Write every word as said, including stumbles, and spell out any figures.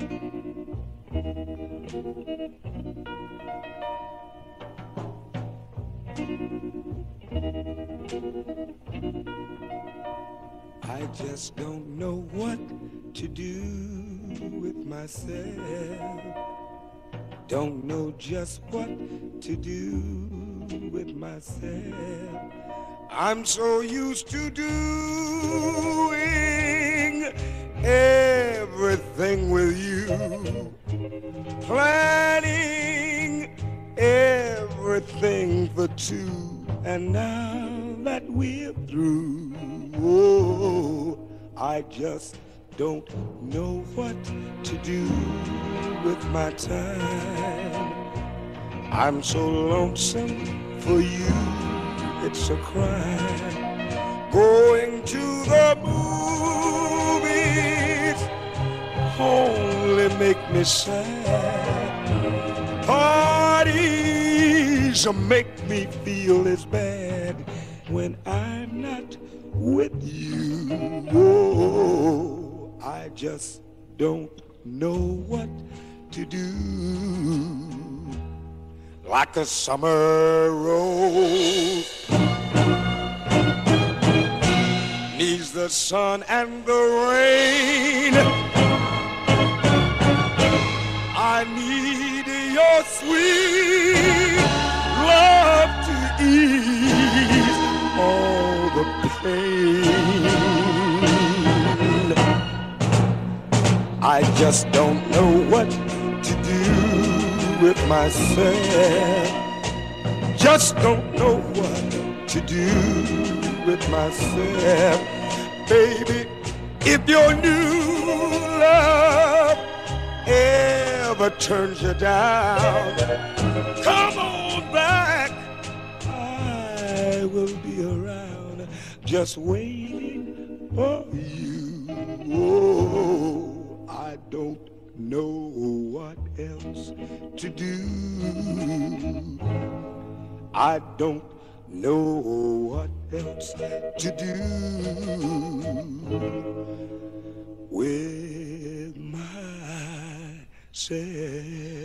I just don't know what to do with myself. Don't know just what to do with myself. I'm so used to doing everything with you, planning everything for two, and now that we're through, oh, I just don't know what to do with my time. I'm so lonesome for you, it's a crime. Going to the movies only make me sad. Parties make me feel as bad when I'm not with you. Oh, I just don't know what to do. Like a summer rose needs the sun and the rain, I need your sweet love to ease all the pain. I just don't know what to do with myself. Just don't know what to do with myself. Baby, if your new love ever turns you down, come on back, I will be around just waiting for you. Oh, I don't know what else to do. I don't know what else to do with myself.